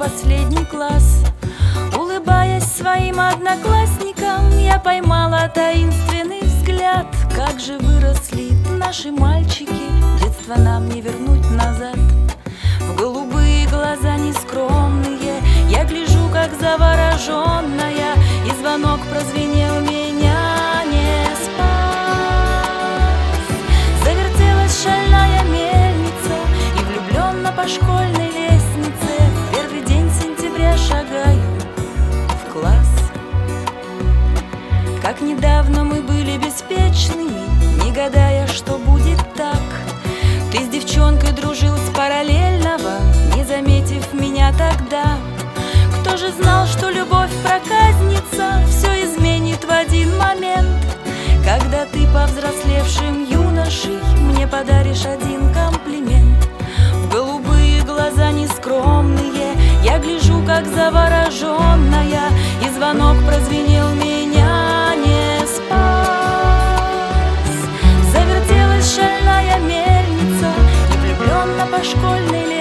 последний класс. Улыбаясь своим одноклассникам, я поймала таинственный взгляд. Как же выросли наши мальчики, детство нам не вернуть назад. В голубые глаза нескромные я гляжу, как завороженная, и звонок прозвенел, меня не спас. Завертелась шальная мельница, и влюбленно по школьной лестнице в первый день сентября шагаю в класс. Как недавно мы были беспечными, не гадая, что будет так. Ты с девчонкой дружил с параллельного, не заметив меня тогда. Кто же знал, что любовь проказница все изменит в один момент, когда ты повзрослевшим юношей мне подаришь один комплимент. В голубые глаза нескромные я гляжу, как завороженная, и звонок прозвенел, меня не спас. Завертелась шальная мельница, и влюбленно по школьной